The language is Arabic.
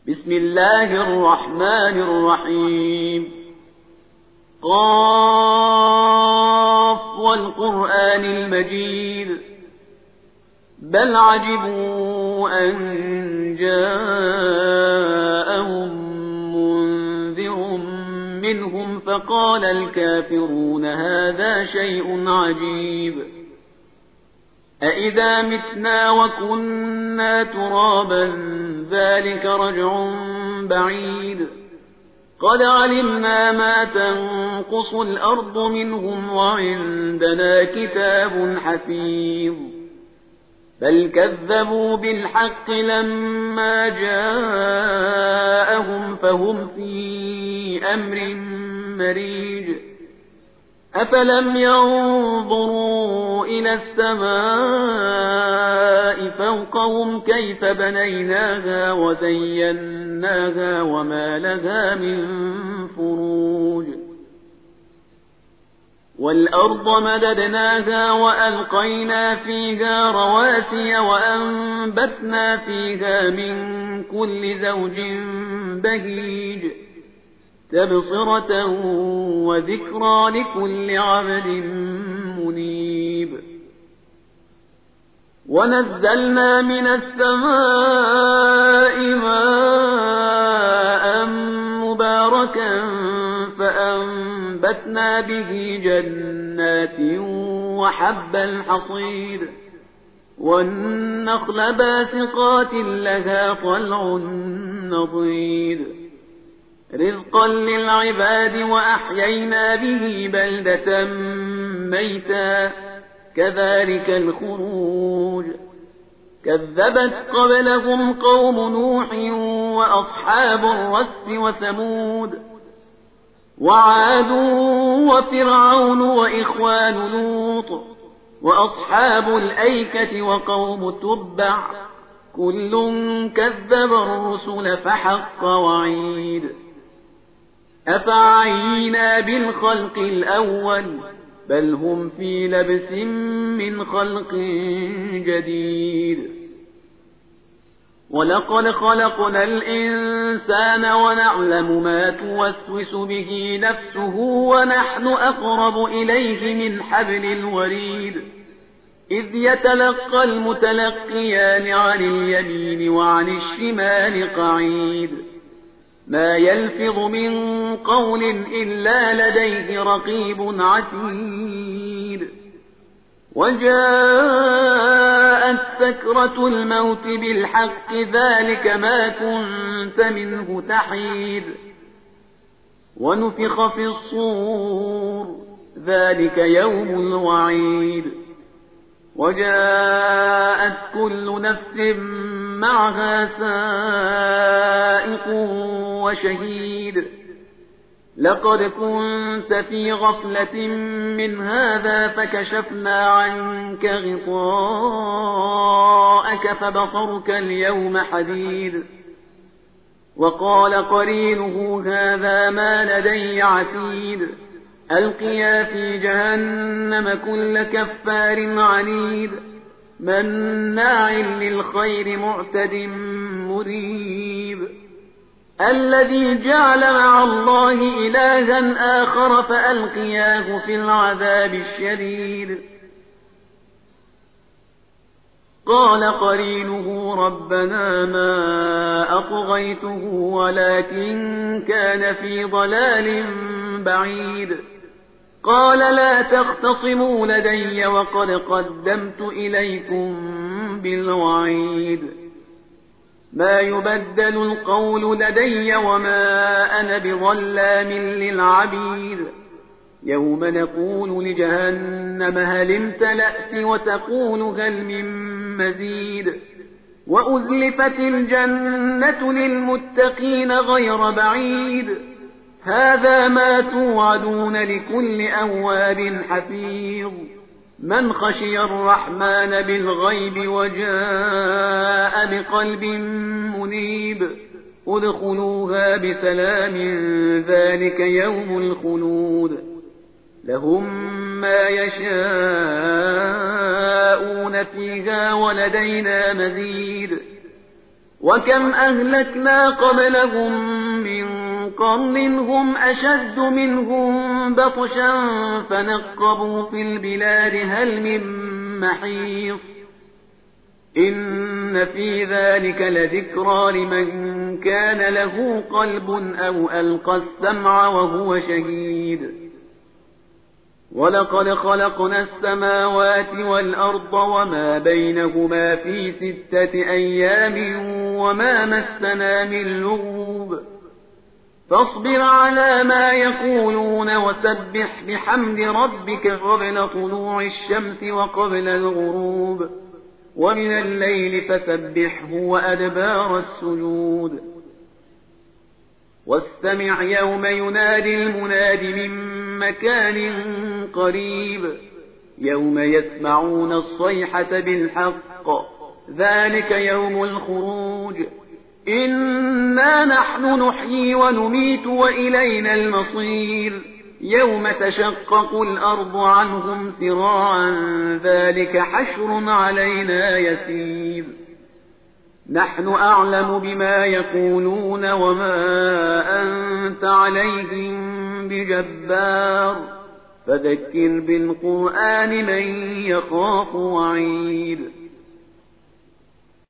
بسم الله الرحمن الرحيم قاف والقرآن المجيد بل عجبوا أن جاءهم منذر منهم فقال الكافرون هذا شيء عجيب أإذا متنا وكنا ترابا ذلك رجع بعيد قد علمنا ما تنقص الأرض منهم وعندنا كتاب حفيظ بل كذبوا بالحق لما جاءهم فهم في أمر مريج أفلم ينظروا إلى السماء فوقهم كيف بنيناها وزيناها وما لها من فروج والأرض مددناها وألقينا فيها رواسي وأنبتنا فيها من كل زوج بهيج تبصرة وذكرى لكل عبد منيب ونزلنا من السماء ماء مباركا فأنبتنا به جنات وحب الحصيد والنخل باسقات لها طلع نضيد رزقا للعباد وأحيينا به بلدة ميتا كذلك الخروج كذبت قبلهم قوم نوح وأصحاب الرس وثمود وعاد وفرعون وإخوان لوط وأصحاب الأيكة وقوم تبع كل كذب الرسل فحق وعيد أفعينا بالخلق الأول بل هم في لبس من خلق جديد ولقد خلقنا الإنسان ونعلم ما توسوس به نفسه ونحن أقرب إليه من حبل الوريد إذ يتلقى المتلقيان عن اليمين وعن الشمال قعيد ما يلفظ من قول إلا لديه رقيب عتيد وجاءت سكرة الموت بالحق ذلك ما كنت منه تحيد ونفخ في الصور ذلك يوم الوعيد وجاءت كل نفس معها سائق وشهيد لقد كنت في غفلة من هذا فكشفنا عنك غطاءك فبصرك اليوم حديد وقال قرينه هذا ما لدي عتيد ألقيا في جهنم كل كفار عنيد مناع للخير معتد مريب الذي جعل مع الله إلها آخر فألقياه في العذاب الشديد قال قرينه ربنا ما أطغيته ولكن كان في ضلال بعيد قال لا تختصموا لدي وقد قدمت إليكم بالوعيد ما يبدل القول لدي وما أنا بظلام للعبيد يوم نقول لجهنم هل امتلأت وتقول هل من مزيد وأزلفت الجنة للمتقين غير بعيد هذا ما توعدون لكل أواب حفيظ من خشي الرحمن بالغيب وجاء بقلب منيب ادخلوها بسلام ذلك يوم الخلود لهم ما يشاءون فيها ولدينا مزيد وكم أهلكنا قبلهم من قرن هم أشد منهم بطشا فنقبوا في البلاد هل من محيص إن في ذلك لذكرى لمن كان له قلب أو ألقى السمع وهو شهيد ولقد خلقنا السماوات والأرض وما بينهما في 6 أيام وما مسنا من لغوب فاصبر على ما يقولون وسبح بحمد ربك قبل طلوع الشمس وقبل الغروب ومن الليل فسبحه وأدبار السجود واستمع يوم ينادي المناد من مكان قريب يوم يسمعون الصيحة بالحق ذلك يوم الخروج إنا نحن نحيي ونميت وإلينا المصير يوم تشقق الأرض عنهم سراعا ذلك حشر علينا يسير نحن أعلم بما يقولون وما أنت عليهم بجبار فذكر بالقرآن من يخاف وعيد